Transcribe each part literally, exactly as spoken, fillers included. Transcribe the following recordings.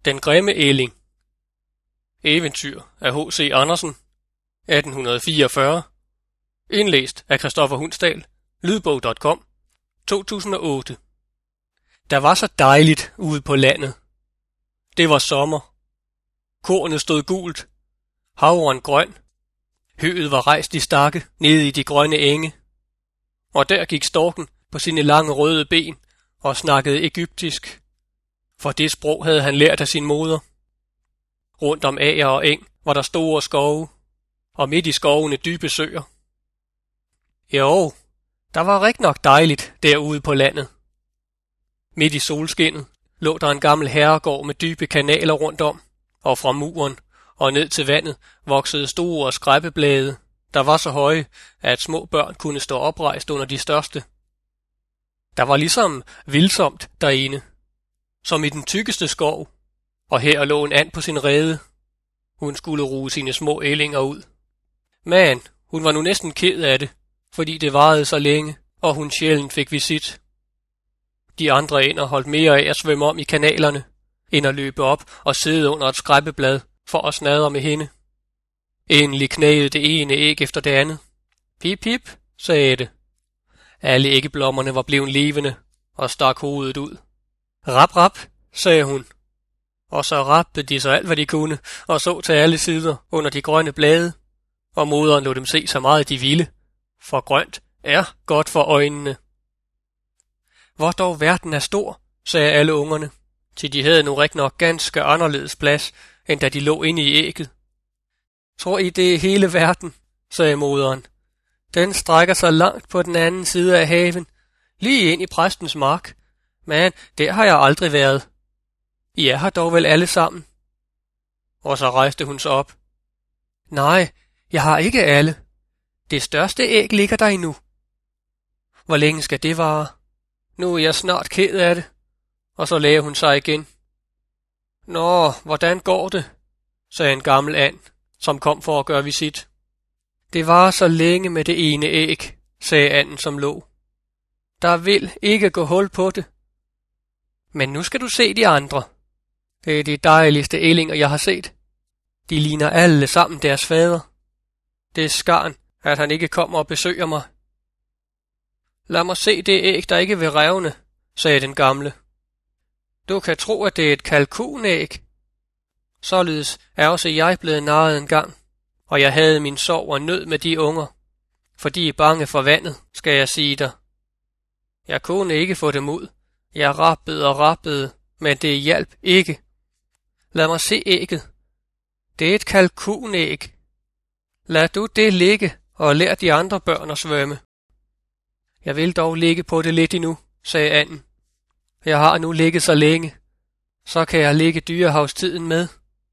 Den grimme ælling. Eventyr af H C Andersen, atten fireogfyrre. Indlæst af Christoffer Hundsdal, lydbog punktum com, to tusind og otte. Der var så dejligt ude på landet. Det var sommer. Kornet stod gult, havren grøn, høet var rejst i stakke nede i de grønne enge, og der gik storken på sine lange røde ben og snakkede egyptisk, for det sprog havde han lært af sin moder. Rundt om ager og eng var der store skove, og midt i skovene dybe søer. Jo, der var rigtig nok dejligt derude på landet. Midt i solskinnet lå der en gammel herregård med dybe kanaler rundt om, og fra muren og ned til vandet voksede store skræppeblade, der var så høje, at små børn kunne stå oprejst under de største. Der var ligesom vildsomt derinde, som i den tykkeste skov, og her lå en and på sin rede. Hun skulle ruge sine små ællinger ud. Men hun var nu næsten ked af det, fordi det varede så længe, og hun sjældent fik visit. De andre ænder holdt mere af at svømme om i kanalerne, end at løbe op og sidde under et skræppeblad for at snadre med hende. Endelig knagede det ene æg efter det andet. Pip, pip, sagde det. Alle æggeblommerne var blevet levende og stak hovedet ud. Rap, rap, sagde hun. Og så rappede de så alt, hvad de kunne, og så til alle sider under de grønne blade, og moderen lod dem se så meget de ville, for grønt er godt for øjnene. Hvor dog verden er stor, sagde alle ungerne, til de havde nu rigtig nok ganske anderledes plads, end da de lå inde i ægget. Tror I, det er hele verden, sagde moderen. Den strækker sig langt på den anden side af haven, lige ind i præstens mark, men der har jeg aldrig været. I er her dog vel alle sammen. Og så rejste hun sig op. Nej, jeg har ikke alle. Det største æg ligger der endnu. Hvor længe skal det vare? Nu er jeg snart ked af det. Og så lagde hun sig igen. Nå, hvordan går det? Sagde en gammel and, som kom for at gøre visit. Det var så længe med det ene æg, sagde anden, som lå. Der vil ikke gå hul på det. Men nu skal du se de andre. Det er de dejligste ællinger, jeg har set. De ligner alle sammen deres fader. Det er skarn, at han ikke kommer og besøger mig. Lad mig se det æg, der ikke vil revne, sagde den gamle. Du kan tro, at det er et kalkunæg. Således er også jeg blevet narret en gang, og jeg havde min sorg og nød med de unger, for de er bange for vandet, skal jeg sige dig. Jeg kunne ikke få dem ud. Jeg rappede og rappede, men det hjalp ikke. Lad mig se ægget. Det er et kalkunæg. Lad du det ligge, og lær de andre børn at svømme. Jeg vil dog ligge på det lidt endnu, sagde anden. Jeg har nu ligget så længe. Så kan jeg ligge dyrehavstiden med.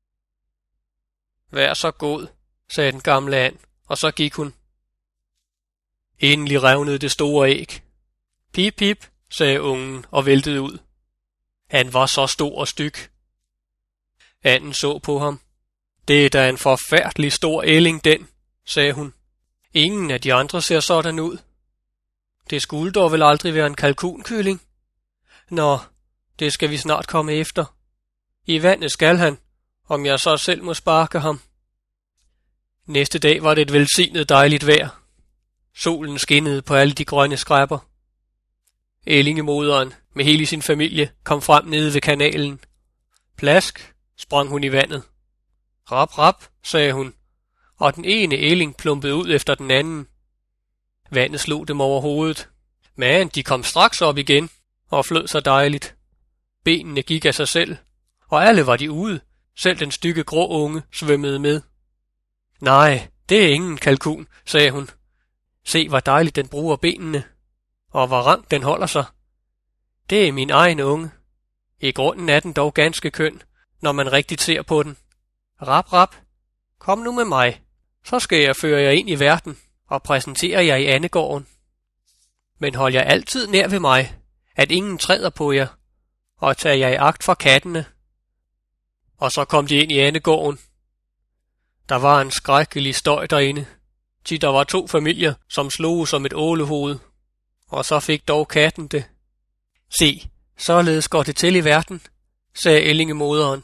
Vær så god, sagde den gamle and, og så gik hun. Endelig revnede det store æg. Pip, pip, sagde ungen og væltede ud. Han var så stor og styg. Anden så på ham. Det er da en forfærdelig stor ælling, den, sagde hun. Ingen af de andre ser sådan ud. Det skulle dog vel aldrig være en kalkunkylling. Nå, det skal vi snart komme efter. I vandet skal han, om jeg så selv må sparke ham. Næste dag var det et velsignet dejligt vejr. Solen skinnede på alle de grønne skræpper. Ællingemoderen med hele sin familie kom frem nede ved kanalen. Plask, sprang hun i vandet. Rap, rap, sagde hun, og den ene ælling plumpede ud efter den anden. Vandet slog dem over hovedet, men de kom straks op igen og flød så dejligt. Benene gik af sig selv, og alle var de ude, selv den stygge grå unge svømmede med. Nej, det er ingen kalkun, sagde hun. Se, hvor dejligt den bruger benene, og hvor rank den holder sig. Det er min egen unge. I grunden er den dog ganske køn, når man rigtigt ser på den. Rap, rap, kom nu med mig, så skal jeg føre jer ind i verden og præsentere jer i andegården. Men hold jer altid nær ved mig, at ingen træder på jer, og tag jer i agt for kattene. Og så kom de ind i andegården. Der var en skrækkelig støj derinde, til der var to familier, som slog som et ålehoved, og så fik dog katten det. Se, således går det til i verden, sagde ællingemoderen,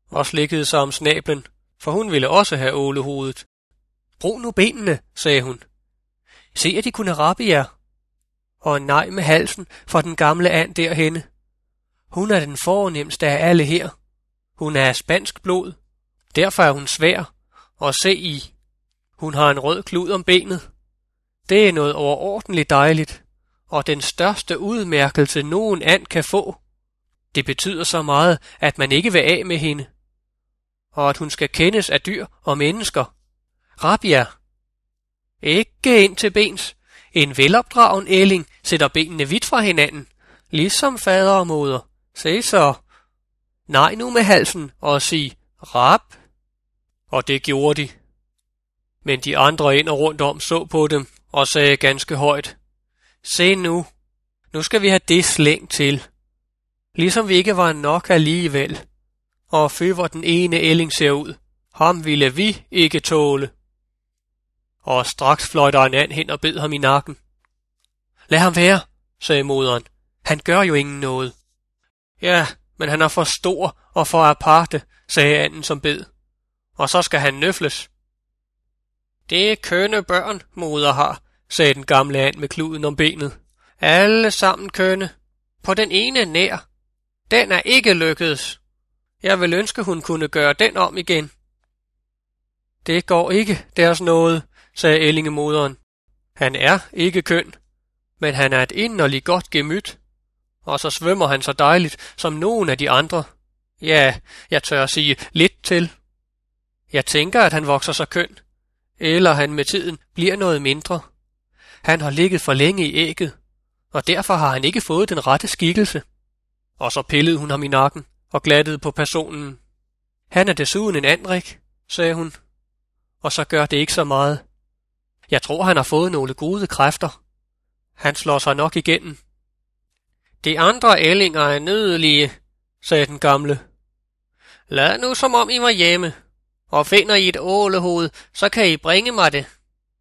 og slikkede sig om snablen, for hun ville også have ålehovedet. Brug nu benene, sagde hun. Se, at de kunne rappe jer. Og nej med halsen for den gamle and derhenne. Hun er den fornemmeste af alle her. Hun er af spansk blod. Derfor er hun svær. Og se i. Hun har en rød klud om benet. Det er noget overordentligt dejligt. Og den største udmærkelse nogen and kan få. Det betyder så meget, at man ikke vil af med hende. Og at hun skal kendes af dyr og mennesker. Rap jer. Ikke ind til bens. En velopdragen ælling sætter benene vidt fra hinanden, ligesom fader og moder. Se så. Nej nu med halsen og sig rap. Og det gjorde de. Men de andre ind og rundt om så på dem og sagde ganske højt. Se nu. Nu skal vi have det slæng til. Ligesom vi ikke var nok alligevel. Og fy hvor den ene ælling ser ud. Ham ville vi ikke tåle. Og straks fløj der en and hen og bed ham i nakken. Lad ham være, sagde moderen. Han gør jo ingen noget. Ja, men han er for stor og for aparte, sagde anden som bed. Og så skal han nøfles. Det er kønne børn, moder har, sagde den gamle and med kluden om benet. Alle sammen kønne. På den ene nær. Den er ikke lykkedes. Jeg vil ønske, hun kunne gøre den om igen. Det går ikke, deres noget, sagde ællingemoderen. Han er ikke køn, men han er et inderligt godt gemyt. Og så svømmer han så dejligt som nogen af de andre. Ja, jeg tør at sige lidt til. Jeg tænker, at han vokser så køn, eller han med tiden bliver noget mindre. Han har ligget for længe i ægget, og derfor har han ikke fået den rette skikkelse. Og så pillede hun ham i nakken og glattede på personen. Han er desuden en andrik, sagde hun, og så gør det ikke så meget. Jeg tror, han har fået nogle gode kræfter. Han slår sig nok igennem. De andre ællinger er nødelige, sagde den gamle. Lad nu som om I var hjemme, og finder I et ålehoved, så kan I bringe mig det.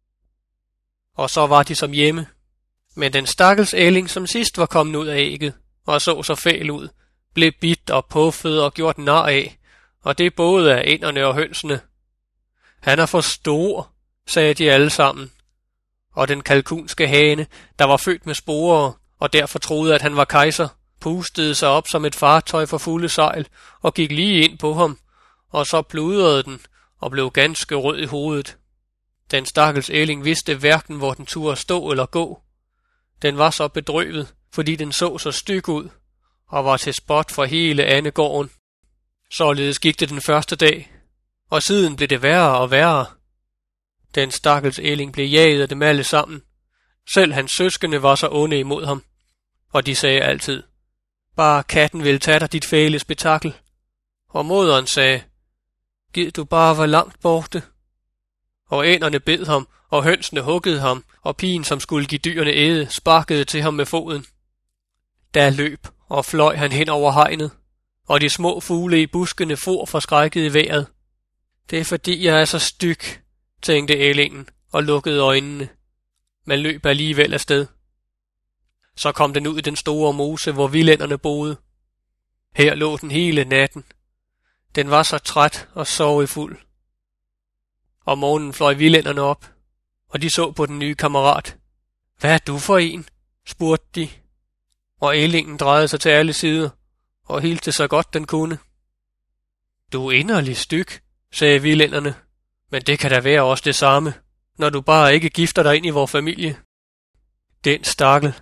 Og så var de som hjemme. Men den stakkels ælling, som sidst var kommet ud af ægget, og så så fæl ud, blev bidt og puffet og gjort nar af, og det både af ænderne og hønsene. Han er for stor, sagde de alle sammen. Og den kalkunske hane, der var født med sporer, og derfor troede, at han var kejser, pustede sig op som et fartøj for fulde sejl, og gik lige ind på ham, og så pludrede den, og blev ganske rød i hovedet. Den stakkels ælling vidste hverken, hvor den turde stå eller gå. Den var så bedrøvet, fordi den så så styg ud, og var til spot for hele andegården. Således gik det den første dag, og siden blev det værre og værre. Den stakkels ælling blev jaget af dem alle sammen. Selv hans søskende var så onde imod ham, og de sagde altid, bare katten vil tage dig dit fæle spektakel. Og moderen sagde, gid du bare var langt borte. Og ænderne bed ham, og hønsene huggede ham, og pigen, som skulle give dyrene æde, sparkede til ham med foden. Der løb og fløj han hen over hegnet, og de små fugle i buskene for forskrækket i vejret. Det er fordi, jeg er så styg, tænkte ællingen og lukkede øjnene. Man løb alligevel afsted. Så kom den ud i den store mose, hvor vildænderne boede. Her lå den hele natten. Den var så træt og sorgfuld. Om morgenen fløj vildænderne op, og de så på den nye kammerat. Hvad er du for en? Spurgte de. Og ællingen drejede sig til alle sider, og hilste så godt den kunne. Du er inderlig styg, sagde vildænderne, men det kan da være også det samme, når du bare ikke gifter dig ind i vor familie. Den stakkel.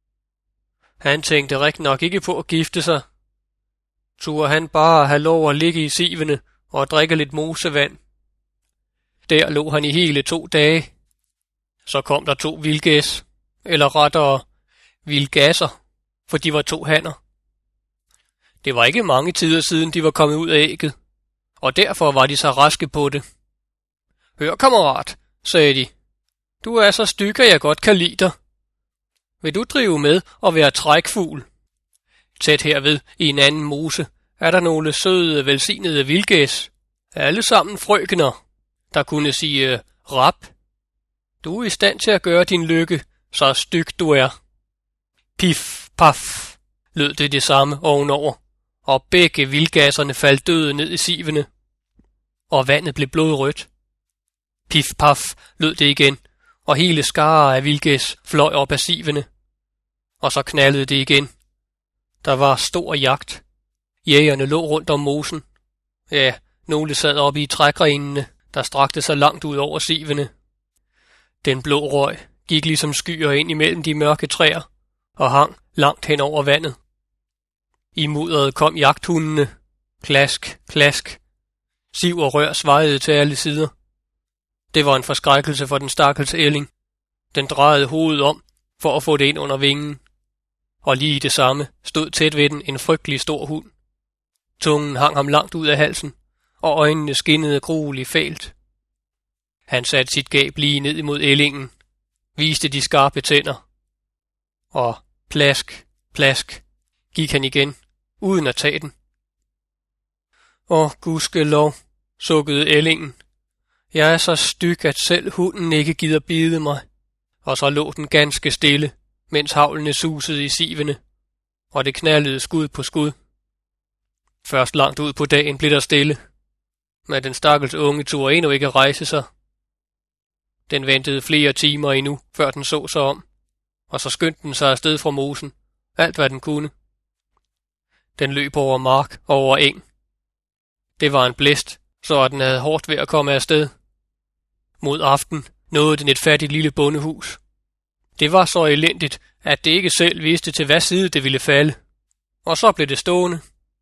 Han tænkte rigtig nok ikke på at gifte sig. Turde han bare have lov at ligge i sivene og drikke lidt mosevand. Der lå han i hele to dage. Så kom der to vildgæs, eller rettere vildgasser, for de var to hanner. Det var ikke mange tider siden, de var kommet ud af ægget, og derfor var de så raske på det. Hør, kammerat, sagde de. Du er så styg, at jeg godt kan lide dig. Vil du drive med og være trækfugl? Tæt herved i en anden mose er der nogle søde, velsignede vildgæs. Alle sammen frøkener, der kunne sige rap. Du er i stand til at gøre din lykke, så styg du er. Pif, paf, lød det det samme ovenover, og begge vildgasserne faldt døde ned i sivene, og vandet blev blodrødt. Pif-paf lød det igen, og hele skarer af vildgæs fløj op af sivene, og så knaldede det igen. Der var stor jagt. Jægerne lå rundt om mosen. Ja, nogle sad oppe i trægrenene, der strakte sig langt ud over sivene. Den blå røg gik ligesom skyer ind imellem de mørke træer og hang langt hen over vandet. I mudderet kom jagthundene. Klask, klask. Siv og rør svajede til alle sider. Det var en forskrækkelse for den stakkels ælling. Den drejede hovedet om for at få det ind under vingen. Og lige i det samme stod tæt ved den en frygtelig stor hund. Tungen hang ham langt ud af halsen, og øjnene skinnede grueligt fælt. Han satte sit gab lige ned imod ællingen, viste de skarpe tænder, og plask, plask, gik han igen, uden at tage den. Åh, gudskelov, sukkede ællingen. Jeg er så styg, at selv hunden ikke gider bide mig. Og så lå den ganske stille, mens haglene susede i sivene, og det knaldede skud på skud. Først langt ud på dagen blev der stille, men den stakkels unge turde endnu ikke rejse sig. Den ventede flere timer endnu, før den så sig om, og så skyndte den sig afsted fra mosen, alt hvad den kunne. Den løb over mark og over eng. Det var en blæst, så den havde hårdt ved at komme afsted. Mod aften nåede den et fattigt lille bondehus. Det var så elendigt, at det ikke selv vidste til hvad side det ville falde, og så blev det stående.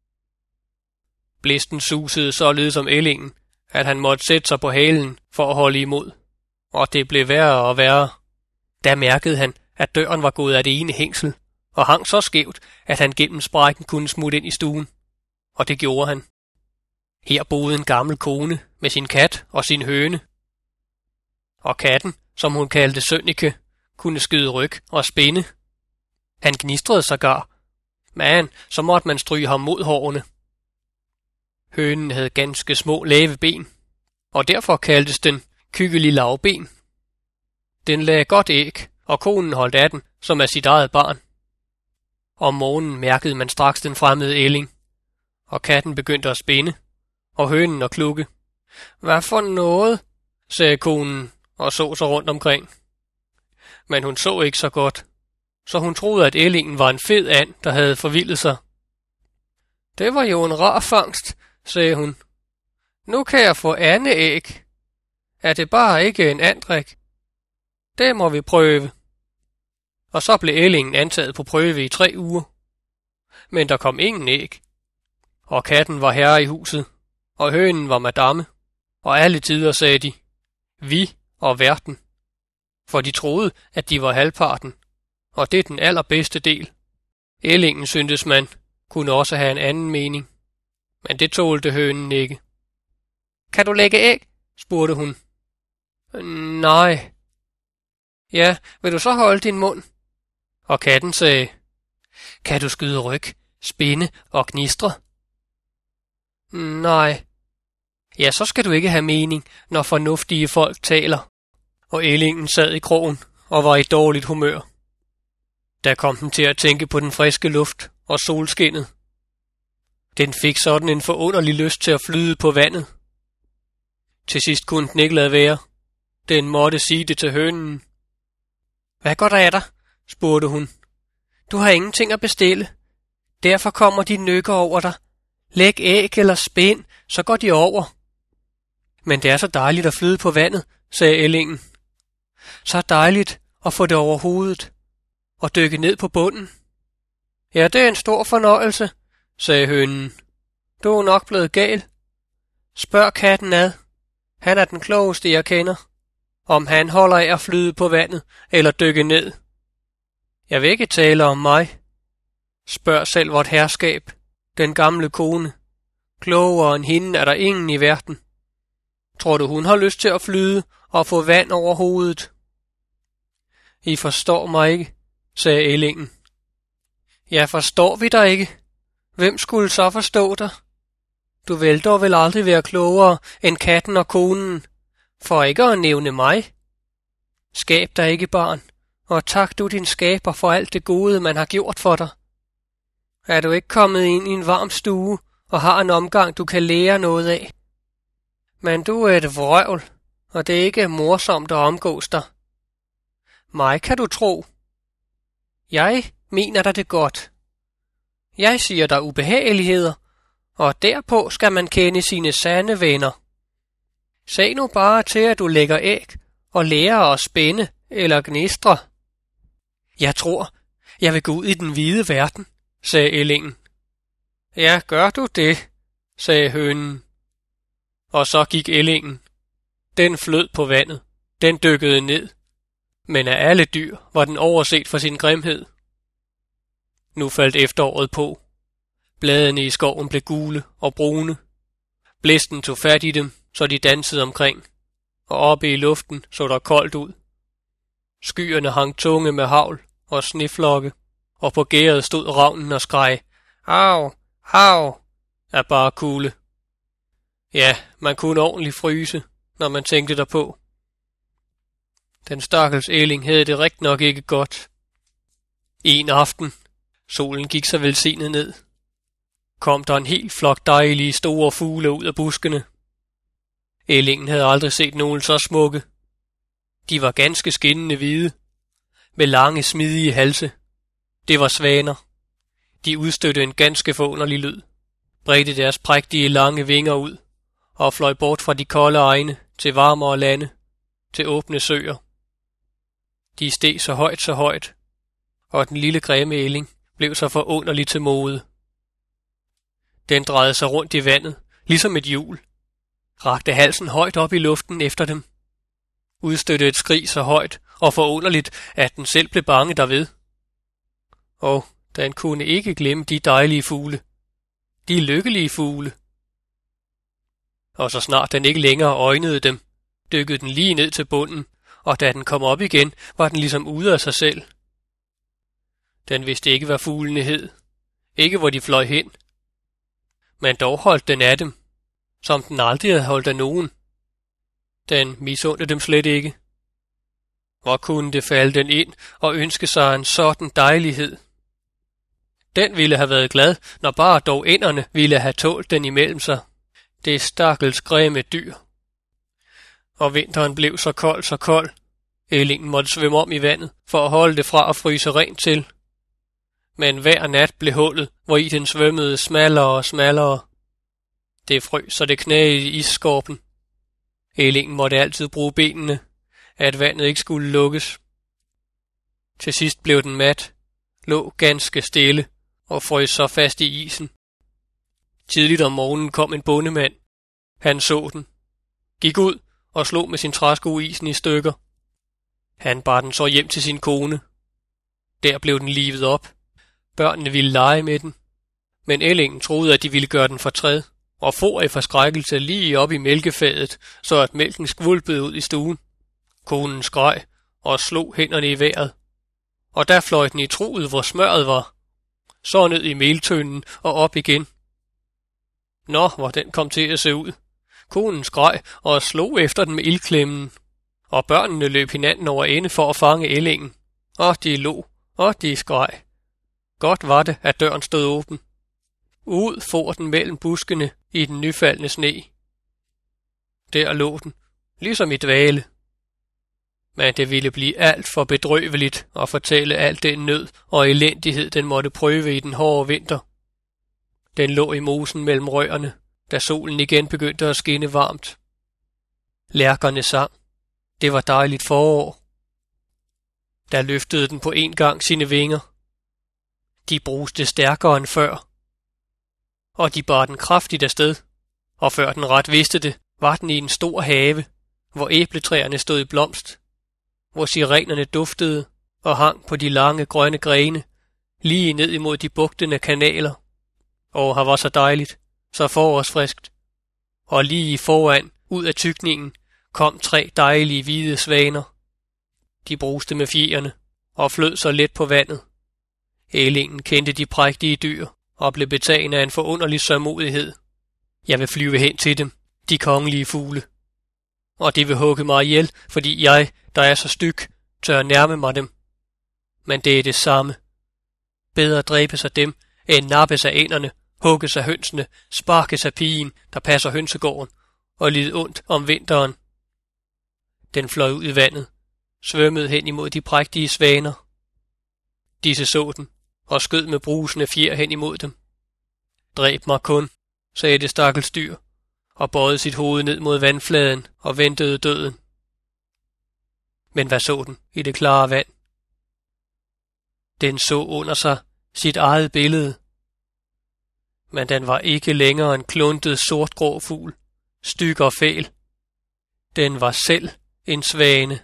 Blæsten susede således om ællingen, at han måtte sætte sig på halen for at holde imod, og det blev værre og værre. Da mærkede han, at døren var gået af det ene hængsel, og hang så skævt, at han gennem sprækken kunne smutte ind i stuen, og det gjorde han. Her boede en gammel kone med sin kat og sin høne. Og katten, som hun kaldte Sønnike, kunne skyde ryg og spænde. Han gnistrede sågar, men så måtte man stryge ham mod hårene. Hønen havde ganske små lave ben, og derfor kaldtes den kykkelig lavben. Den lagde godt æg, og konen holdt af den, som af sit eget barn. Om morgenen mærkede man straks den fremmede ælling, og katten begyndte at spænde, og hønen at klukke. Hvad for noget? Sagde konen og så sig rundt omkring. Men hun så ikke så godt, så hun troede, at ællingen var en fed and, der havde forvildet sig. Det var jo en rar fangst, sagde hun. Nu kan jeg få andeæg. Er det bare ikke en andrik? Det må vi prøve. Og så blev ællingen antaget på prøve i tre uger. Men der kom ingen æg. Og katten var herre i huset, og hønen var madame, og alle tider sagde de, vi og verden. For de troede, at de var halvparten, og det er den allerbedste del. Ællingen, syntes man, kunne også have en anden mening, men det tålte hønen ikke. Kan du lægge æg? Spurgte hun. Nej. Ja, vil du så holde din mund? Og katten sagde, kan du skyde ryg, spænde og gnistre? Nej. Ja, så skal du ikke have mening, når fornuftige folk taler. Og ællingen sad i krogen og var i dårligt humør. Der kom den til at tænke på den friske luft og solskinnet. Den fik sådan en forunderlig lyst til at flyde på vandet. Til sidst kunne den ikke lade være. Den måtte sige det til hønen. Hvad går der af dig? Spurgte hun. Du har ingenting at bestille. Derfor kommer de nykker over dig. Læg æg eller spænd, så går de over. Men det er så dejligt at flyde på vandet, sagde ællingen. Så dejligt at få det over hovedet og dykke ned på bunden. Ja, det er en stor fornøjelse, sagde hønen. Du er nok blevet gal. Spørg katten ad. Han er den klogeste, jeg kender. Om han holder af at flyde på vandet eller dykke ned. Jeg vil ikke tale om mig. Spørg selv vort herskab, den gamle kone. Klogere end hende er der ingen i verden. Tror du, hun har lyst til at flyde og få vand over hovedet? I forstår mig ikke, sagde ællingen. Ja, forstår vi dig ikke? Hvem skulle så forstå dig? Du vil dog vel aldrig være klogere end katten og konen, for ikke at nævne mig. Skab dig ikke, barn, og tak du din skaber for alt det gode, man har gjort for dig. Er du ikke kommet ind i en varm stue og har en omgang, du kan lære noget af? Men du er et vrøvl, og det er ikke morsomt at omgås dig. Mig kan du tro. Jeg mener dig det godt. Jeg siger dig ubehageligheder, og derpå skal man kende sine sande venner. Se nu bare til, at du lægger æg og lærer at spænde eller gnistre. Jeg tror, jeg vil gå ud i den hvide verden, sagde ællingen. Ja, gør du det, sagde hønen. Og så gik ællingen. Den flød på vandet. Den dykkede ned. Men af alle dyr var den overset for sin grimhed. Nu faldt efteråret på. Bladene i skoven blev gule og brune. Blæsten tog fat i dem, så de dansede omkring. Og oppe i luften så der koldt ud. Skyerne hang tunge med hagl og sneflokke, og på gæret stod ravnen og skreg, Hav, hav, af bare kulde. Ja, man kunne ordentligt fryse, når man tænkte derpå. Den stakkels ælling havde det rigtig nok ikke godt. En aften, solen gik så velsignet ned, kom der en hel flok dejlige store fugle ud af buskene. Ællingen havde aldrig set nogen så smukke. De var ganske skinnende hvide, med lange, smidige halse. Det var svaner. De udstødte en ganske forunderlig lyd, bredte deres prægtige lange vinger ud og fløj bort fra de kolde egne til varmere lande, til åbne søer. De steg så højt, så højt, og den lille grimme ælling blev så forunderlig til mode. Den drejede sig rundt i vandet, ligesom et hjul, rakte halsen højt op i luften efter dem, udstødte et skrig så højt og forunderligt, at den selv blev bange derved. Og den kunne ikke glemme de dejlige fugle, de lykkelige fugle. Og så snart den ikke længere øjnede dem, dykkede den lige ned til bunden, og da den kom op igen, var den ligesom ude af sig selv. Den vidste ikke, hvad fuglene hed, ikke hvor de fløj hen, men dog holdt den af dem, som den aldrig havde holdt af nogen. Den misundte dem slet ikke. Hvor kunne det falde den ind og ønske sig en sådan dejlighed? Den ville have været glad, når bare dog ænderne ville have tålt den imellem sig. Det stakkels grimme dyr. Og vinteren blev så kold, så kold. Ællingen måtte svømme om i vandet, for at holde det fra at fryse rent til. Men hver nat blev hullet, hvor i den svømmede smallere og smallere. Det frøs, så det knagede i isskorpen. Ællingen måtte altid bruge benene, at vandet ikke skulle lukkes. Til sidst blev den mat, lå ganske stille og frøs så fast i isen. Tidligt om morgenen kom en bondemand. Han så den, gik ud og slog med sin træsko isen i stykker. Han bar den så hjem til sin kone. Der blev den livet op. Børnene ville lege med den, men ællingen troede, at de ville gøre den fortræd, og for i forskrækkelse lige op i mælkefadet, så at mælken skvulpede ud i stuen. Konen skreg og slog hænderne i vejret, og der fløj den i truet, hvor smøret var, så ned i meltønden og op igen. Nå, hvor den kom til at se ud. Konen skreg og slog efter den med ildklemmen, og børnene løb hinanden over ende for at fange ællingen, og de lå, og de skreg. Godt var det, at døren stod åben. Ud for den mellem buskene i den nyfaldne sne. Der lå den, ligesom i dvale. Men det ville blive alt for bedrøveligt at fortælle alt den nød og elendighed, den måtte prøve i den hårde vinter. Den lå i mosen mellem rørene, da solen igen begyndte at skinne varmt. Lærkerne sang. Det var dejligt forår. Der løftede den på en gang sine vinger. De bruste stærkere end før, og de bar den kraftigt afsted, og før den ret vidste det, var den i en stor have, hvor æbletræerne stod i blomst, hvor sirenerne duftede og hang på de lange grønne grene, lige ned imod de bugtende kanaler. Og her var så dejligt, så forårsfriskt, og lige foran, ud af tykningen, kom tre dejlige hvide svaner. De bruste med fjerne og flød så let på vandet. Ællingen kendte de prægtige dyr og blev betaget af en forunderlig sørgmodighed. Jeg vil flyve hen til dem, de kongelige fugle. Og de vil hugge mig ihjel, fordi jeg, der er så styg, tør nærme mig dem. Men det er det samme. Bedre dræbe sig dem, En nappes af ænderne, hugges af hønsene, sparkes af pigen, der passer hønsegården, og lide ondt om vinteren. Den fløj ud i vandet, svømmede hen imod de prægtige svaner. Disse så den, og skød med brusende fjer hen imod dem. Dræb mig kun, sagde det stakkels dyr, og bøjede sit hoved ned mod vandfladen og ventede døden. Men hvad så den i det klare vand? Den så under sig sit eget billede. Men den var ikke længere en kluntet sortgrå fugl, styg og fæl. Den var selv en svane.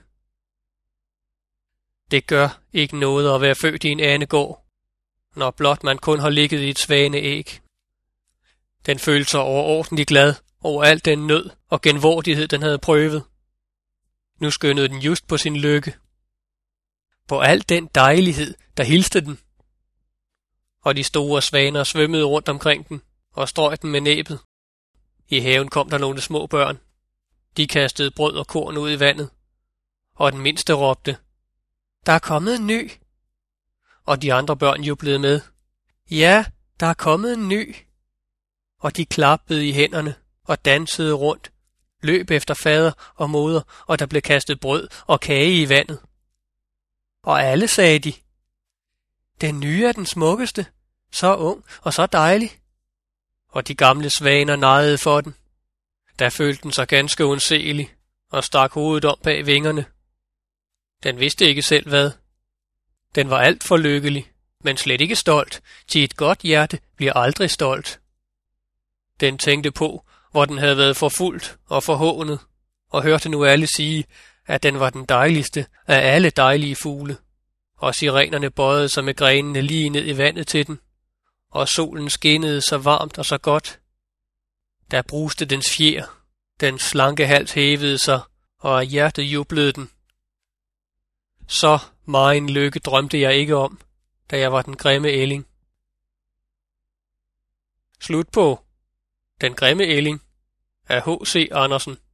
Det gør ikke noget at være født i en anegård, når blot man kun har ligget i et svaneæg. Den følte sig overordentlig glad over al den nød og genvordighed, den havde prøvet. Nu skyndede den just på sin lykke. På al den dejlighed, der hilste den. Og de store svaner svømmede rundt omkring den og strøg den med næbet. I haven kom der nogle små børn. De kastede brød og korn ud i vandet. Og den mindste råbte, der er kommet en ny. Og de andre børn jublede med, ja, der er kommet en ny. Og de klappede i hænderne og dansede rundt, løb efter fader og moder, og der blev kastet brød og kage i vandet. Og alle sagde de, den nye er den smukkeste, så ung og så dejlig. Og de gamle svaner nejede for den. Der følte den sig ganske undselig og stak hovedet om bag vingerne. Den vidste ikke selv hvad. Den var alt for lykkelig, men slet ikke stolt, til et godt hjerte bliver aldrig stolt. Den tænkte på, hvor den havde været forfulgt og forhånet, og hørte nu alle sige, at den var den dejligste af alle dejlige fugle. Og sirenerne bøjede sig med grenene lige ned i vandet til den, og solen skinnede så varmt og så godt. Der bruste dens fjer, den slanke hals hævede sig, og af hjertet jublede den. Så megen lykke drømte jeg ikke om, da jeg var den grimme ælling. Slut på Den grimme ælling af H C Andersen.